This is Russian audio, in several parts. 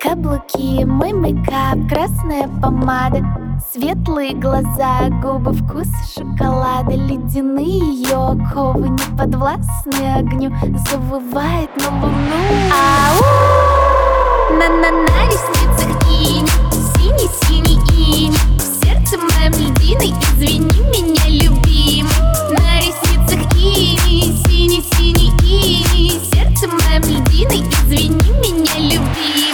Каблуки, мой мейкап, красная помада, светлые глаза, губы, вкус шоколада, ледяные ее оковы, не подвластны огню, завывает на луну. Ау! На ресницах инь, синий-синий инь, в сердце моем льдиной, извини меня, любимый. На ресницах инь, синий-синий инь, в сердце моем льдиной, извини меня, любимый.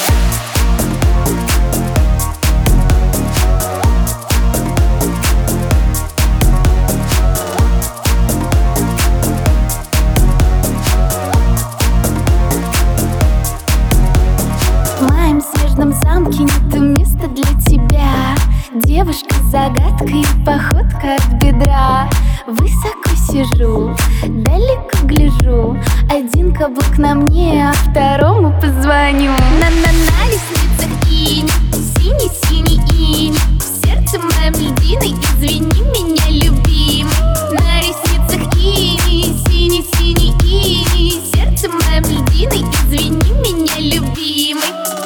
В моем снежном замке нет места для тебя. Девушка-загадка и походка от бедра. Высоко сижу, далеко гляжу. Один каблук на мне, а второму позвоню. На ресницах инь, синий-синий инь, в сердце моем льдиной, извини меня, любимый. На ресницах инь, синий-синий инь, в сердце моем льдиной, извини меня, любимый.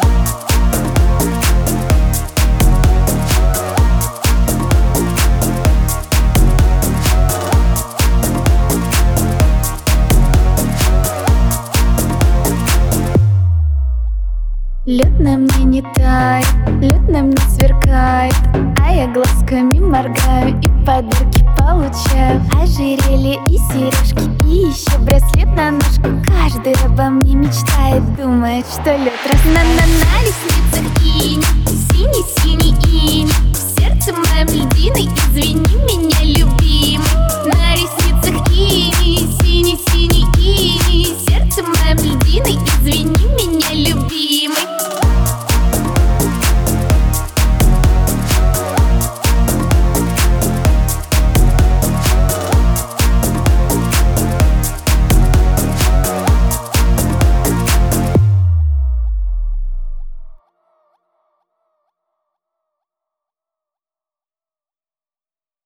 Лед на мне не тает, лед на мне сверкает, а я глазками моргаю и подарки получаю. Ожерелье и сережки, и еще браслет на ножку. Каждый обо мне мечтает, думает, что лед рос. На ресницах инь, синий-синий инь, в сердце моем льдиной, извини меня, любимый. На ресницах инь, синий-синий